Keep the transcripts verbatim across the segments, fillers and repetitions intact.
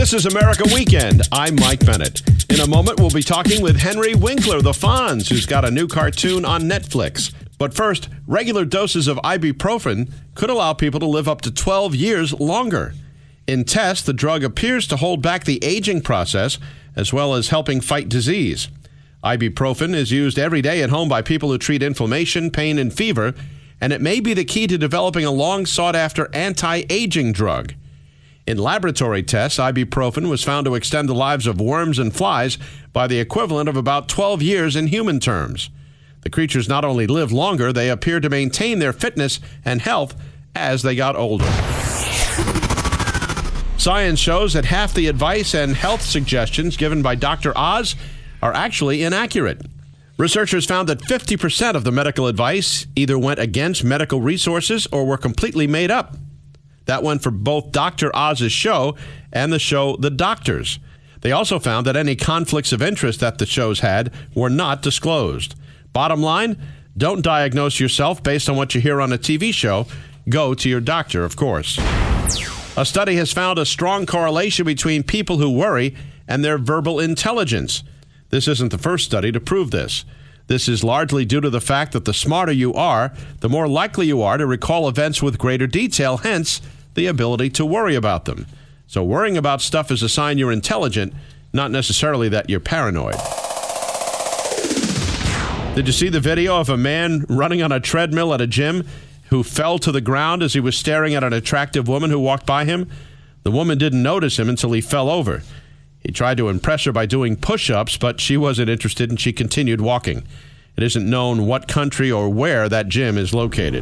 This is America Weekend. I'm Mike Bennett. In a moment, we'll be talking with Henry Winkler, the Fonz, who's got a new cartoon on Netflix. But first, regular doses of ibuprofen could allow people to live up to twelve years longer. In tests, the drug appears to hold back the aging process, as well as helping fight disease. Ibuprofen is used every day at home by people who treat inflammation, pain, and fever, and it may be the key to developing a long-sought-after anti-aging drug. In laboratory tests, ibuprofen was found to extend the lives of worms and flies by the equivalent of about twelve years in human terms. The creatures not only live longer, they appear to maintain their fitness and health as they got older. Science shows that half the advice and health suggestions given by Doctor Oz are actually inaccurate. Researchers found that fifty percent of the medical advice either went against medical resources or were completely made up. That went for both Doctor Oz's show and the show The Doctors. They also found that any conflicts of interest that the shows had were not disclosed. Bottom line, don't diagnose yourself based on what you hear on a T V show. Go to your doctor, of course. A study has found a strong correlation between people who worry and their verbal intelligence. This isn't the first study to prove this. This is largely due to the fact that the smarter you are, the more likely you are to recall events with greater detail, hence the ability to worry about them. So worrying about stuff is a sign you're intelligent, not necessarily that you're paranoid. Did you see the video of a man running on a treadmill at a gym who fell to the ground as he was staring at an attractive woman who walked by him? The woman didn't notice him until he fell over. He tried to impress her by doing push-ups, but she wasn't interested and she continued walking. It isn't known what country or where that gym is located.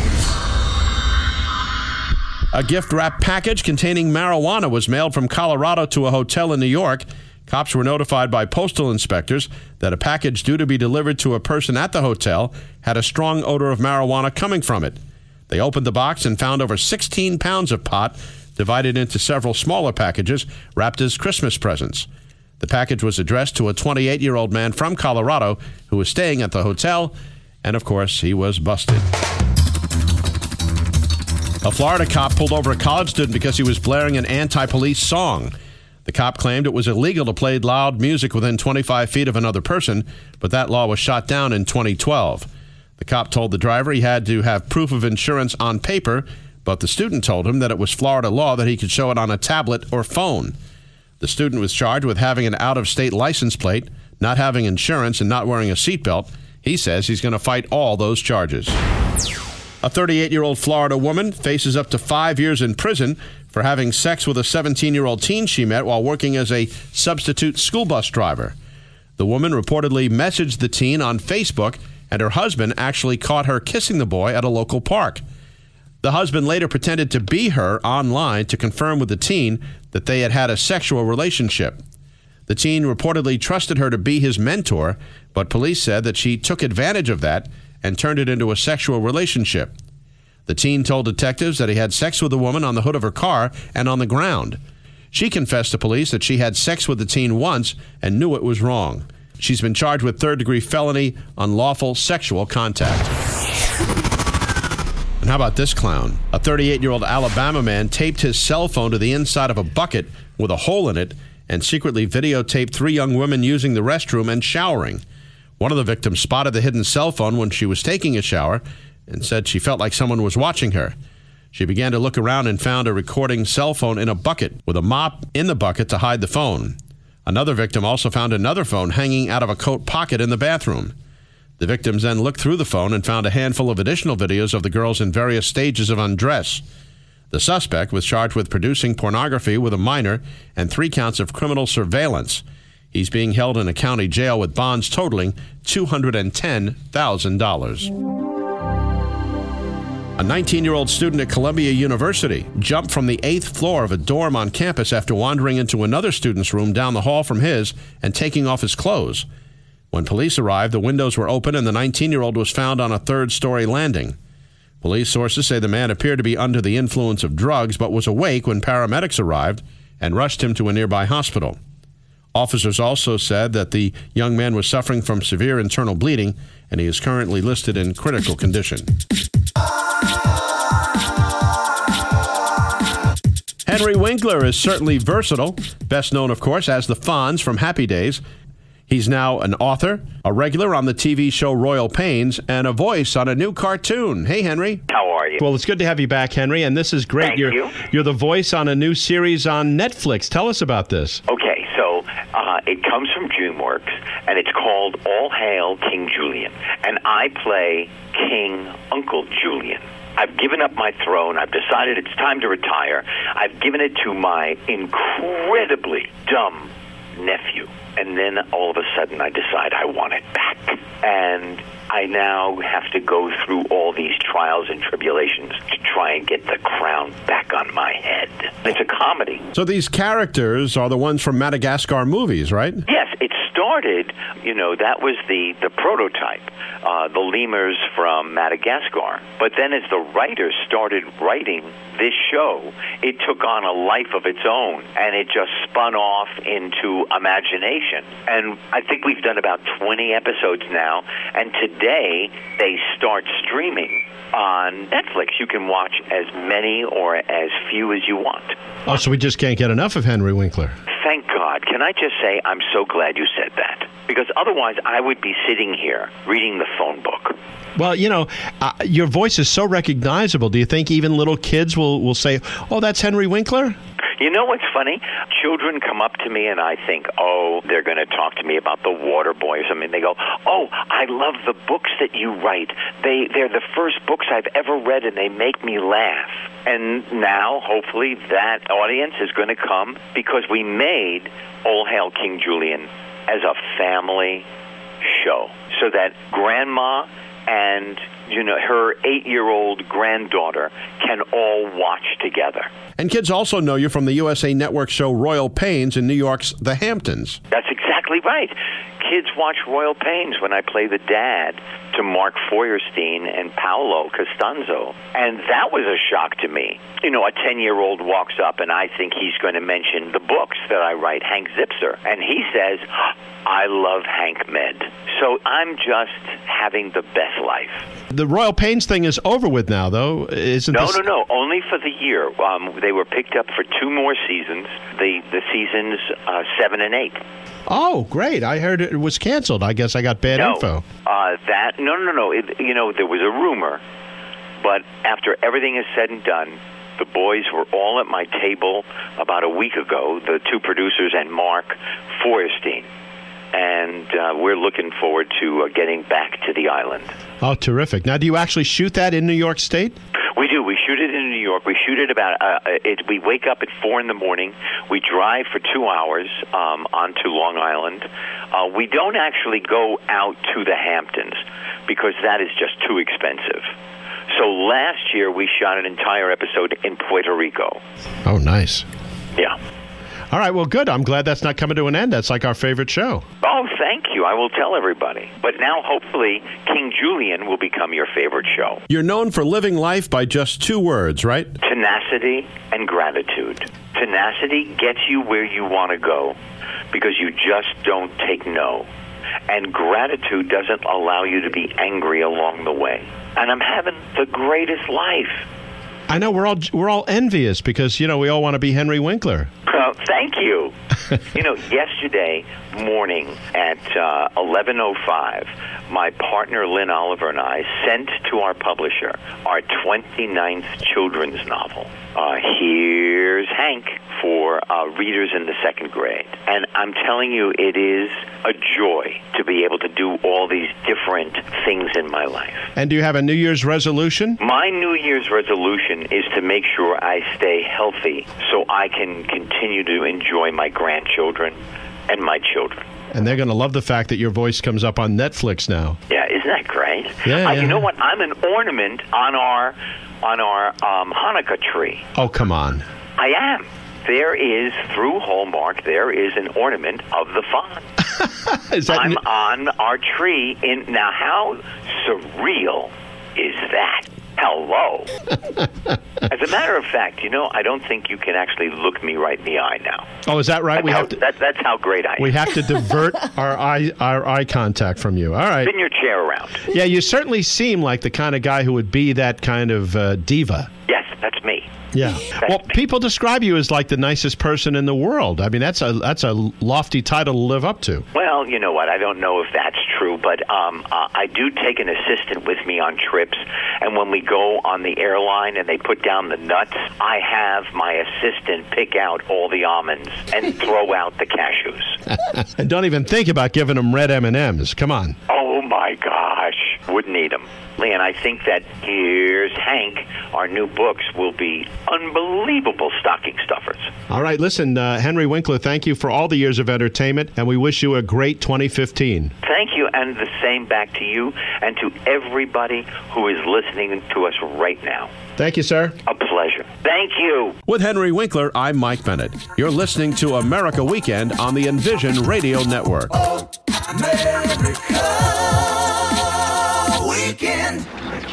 A gift-wrapped package containing marijuana was mailed from Colorado to a hotel in New York. Cops were notified by postal inspectors that a package due to be delivered to a person at the hotel had a strong odor of marijuana coming from it. They opened the box and found over sixteen pounds of pot divided into several smaller packages wrapped as Christmas presents. The package was addressed to a twenty-eight-year-old man from Colorado who was staying at the hotel, and of course, he was busted. A Florida cop pulled over a college student because he was blaring an anti-police song. The cop claimed it was illegal to play loud music within twenty-five feet of another person, but that law was shot down in twenty twelve. The cop told the driver he had to have proof of insurance on paper, but the student told him that it was Florida law that he could show it on a tablet or phone. The student was charged with having an out-of-state license plate, not having insurance, and not wearing a seatbelt. He says he's going to fight all those charges. A thirty-eight-year-old Florida woman faces up to five years in prison for having sex with a seventeen-year-old teen she met while working as a substitute school bus driver. The woman reportedly messaged the teen on Facebook, and her husband actually caught her kissing the boy at a local park. The husband later pretended to be her online to confirm with the teen that they had had a sexual relationship. The teen reportedly trusted her to be his mentor, but police said that she took advantage of that and turned it into a sexual relationship. The teen told detectives that he had sex with the woman on the hood of her car and on the ground. She confessed to police that she had sex with the teen once and knew it was wrong. She's been charged with third-degree felony unlawful sexual contact. And how about this clown? A thirty-eight-year-old Alabama man taped his cell phone to the inside of a bucket with a hole in it and secretly videotaped three young women using the restroom and showering. One of the victims spotted the hidden cell phone when she was taking a shower and said she felt like someone was watching her. She began to look around and found a recording cell phone in a bucket with a mop in the bucket to hide the phone. Another victim also found another phone hanging out of a coat pocket in the bathroom. The victims then looked through the phone and found a handful of additional videos of the girls in various stages of undress. The suspect was charged with producing pornography with a minor and three counts of criminal surveillance. He's being held in a county jail with bonds totaling two hundred ten thousand dollars. A nineteen-year-old student at Columbia University jumped from the eighth floor of a dorm on campus after wandering into another student's room down the hall from his and taking off his clothes. When police arrived, the windows were open and the nineteen-year-old was found on a third-story landing. Police sources say the man appeared to be under the influence of drugs but was awake when paramedics arrived and rushed him to a nearby hospital. Officers also said that the young man was suffering from severe internal bleeding and he is currently listed in critical condition. Henry Winkler is certainly versatile, best known, of course, as the Fonz from Happy Days. He's now an author, a regular on the T V show Royal Pains, and a voice on a new cartoon. Hey, Henry. How are you? Well, it's good to have you back, Henry, and this is great. Thank you're, you. You're the voice on a new series on Netflix. Tell us about this. Okay, so uh, it comes from DreamWorks, and it's called All Hail King Julian, and I play King Uncle Julian. I've given up my throne. I've decided it's time to retire. I've given it to my incredibly dumb nephew. And then all of a sudden I decide I want it back. And I now have to go through all these trials and tribulations to try and get the crown back on my head. It's a comedy. So these characters are the ones from Madagascar movies, right? Yes, it started, you know, that was the, the prototype, uh, the lemurs from Madagascar. But then as the writers started writing this show, it took on a life of its own, and it just spun off into imagination. And I think we've done about twenty episodes now, and today they start streaming on Netflix. You can watch as many or as few as you want. Oh, so we just can't get enough of Henry Winkler. Thank God. Can I just say I'm so glad you said that? Because otherwise I would be sitting here reading the phone book. Well, you know, uh, your voice is so recognizable. Do you think even little kids will, will say, oh, that's Henry Winkler? You know what's funny? Children come up to me and I think, oh, they're going to talk to me about the Water Boy or something. They go, oh, I love the books that you write. They, they're the first books I've ever read and they make me laugh. And now, hopefully, that audience is going to come because we made All Hail King Julian as a family show so that grandma and, you know, her eight-year-old granddaughter can all watch together. And kids also know you from the U S A Network show Royal Pains in New York's The Hamptons. That's exactly right. Kids watch Royal Pains when I play the dad to Mark Feuerstein and Paolo Costanzo. And that was a shock to me. You know, a ten-year-old walks up and I think he's going to mention the books that I write, Hank Zipser. And he says, I love Hank Med. So I'm just having the best life. The Royal Pains thing is over with now, though, isn't No, this... no, no. Only for the year. Um, they were picked up for two more seasons, the, the seasons uh, seven and eight. Oh, great. I heard it was canceled. I guess I got bad no, info. Uh, that, no, no, no. It, you know, there was a rumor, but after everything is said and done, the boys were all at my table about a week ago, the two producers and Mark Feuerstein. And uh, we're looking forward to uh, getting back to the island. Oh, terrific. Now, do you actually shoot that in New York State? We do. We shoot it in New York. We shoot it about, uh, it, we wake up at four in the morning. We drive for two hours um, onto Long Island. Uh, we don't actually go out to the Hamptons because that is just too expensive. So last year we shot an entire episode in Puerto Rico. Oh, nice. Yeah. All right, well, good. I'm glad that's not coming to an end. That's like our favorite show. Oh, thank you. I will tell everybody. But now, hopefully, King Julian will become your favorite show. You're known for living life by just two words, right? Tenacity and gratitude. Tenacity gets you where you want to go because you just don't take no. And gratitude doesn't allow you to be angry along the way. And I'm having the greatest life. I know we're all we're all envious because, you know, we all want to be Henry Winkler. Uh, thank you. You know, yesterday morning at uh, eleven oh five, my partner Lynn Oliver and I sent to our publisher our twenty-ninth children's novel. Uh, here's Hank for uh, readers in the second grade. And I'm telling you, it is a joy to be able to do all these different things in my life. And do you have a New Year's resolution? My New Year's resolution is to make sure I stay healthy so I can continue to enjoy my grandchildren and my children. And they're going to love the fact that your voice comes up on Netflix now. Yeah, isn't that great? Yeah, uh, yeah. You know what? I'm an ornament on our on our um, Hanukkah tree. Oh, come on. I am. There is, through Hallmark, there is an ornament of the Fonz. Is that I'm n- on our tree. In now, how surreal is that? Hello. As a matter of fact, you know, I don't think you can actually look me right in the eye now. Oh, is that right? That's, we how, have to. that, that's how great I am. We have to divert our eye our eye contact from you. All right. Spin your chair around. Yeah, you certainly seem like the kind of guy who would be that kind of uh, diva. Yes, that's me. Yeah. Well, people describe you as like the nicest person in the world. I mean, that's a that's a lofty title to live up to. Well, you know what? I don't know if that's true, but um, uh, I do take an assistant with me on trips, and when we go on the airline and they put down the nuts, I have my assistant pick out all the almonds and throw out the cashews. And don't even think about giving them red M and M's. Come on. Oh, my gosh. Wouldn't eat them. And I think that Here's Hank, our new books, will be unbelievable stocking stuffers. All right, listen, uh, Henry Winkler, thank you for all the years of entertainment, and we wish you a great twenty fifteen. Thank you, and the same back to you and to everybody who is listening to us right now. Thank you, sir. A pleasure. Thank you. With Henry Winkler, I'm Mike Bennett. You're listening to America Weekend on the Envision Radio Network. Oh, America Weekend.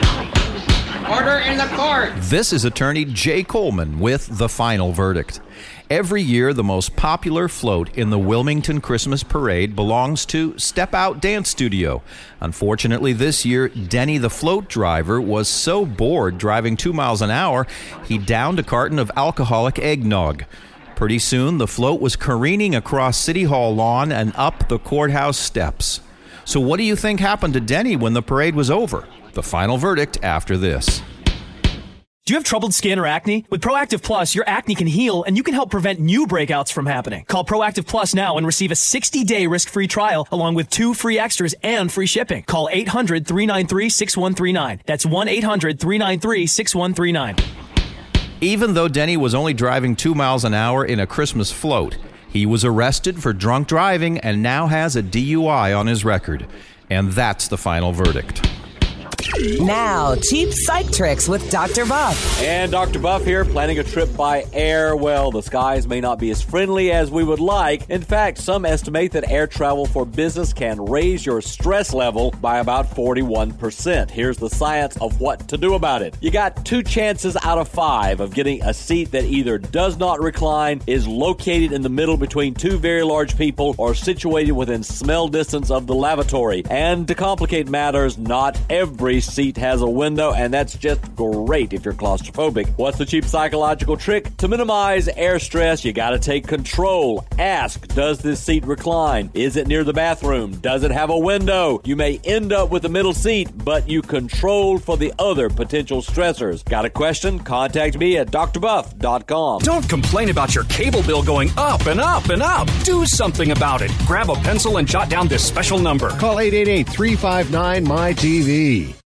Order in the court. This is attorney Jay Coleman with The Final Verdict. Every year, the most popular float in the Wilmington Christmas Parade belongs to Step Out Dance Studio. Unfortunately, this year, Denny the float driver was so bored driving two miles an hour, he downed a carton of alcoholic eggnog. Pretty soon, the float was careening across City Hall lawn and up the courthouse steps. So what do you think happened to Denny when the parade was over? The final verdict after this. Do you have troubled skin or acne? With Proactive Plus, your acne can heal and you can help prevent new breakouts from happening. Call Proactive Plus now and receive a sixty-day risk-free trial along with two free extras and free shipping. Call eight hundred, three nine three, six one three nine. That's one eight hundred, three nine three, six one three nine. Even though Denny was only driving two miles an hour in a Christmas float, he was arrested for drunk driving and now has a D U I on his record. And that's the final verdict. Now, cheap psych tricks with Doctor Buff. And Doctor Buff here, planning a trip by air. Well, the skies may not be as friendly as we would like. In fact, some estimate that air travel for business can raise your stress level by about forty-one percent. Here's the science of what to do about it. You got two chances out of five of getting a seat that either does not recline, is located in the middle between two very large people, or situated within smell distance of the lavatory. And to complicate matters, not every seat has a window, and that's just great if you're claustrophobic. What's the cheap psychological trick? To minimize air stress, you gotta take control. Ask, does this seat recline? Is it near the bathroom? Does it have a window? You may end up with the middle seat, but you control for the other potential stressors. Got a question? Contact me at d r buff dot com. Don't complain about your cable bill going up and up and up. Do something about it. Grab a pencil and jot down this special number. Call eight eight eight, three five nine, M Y T V.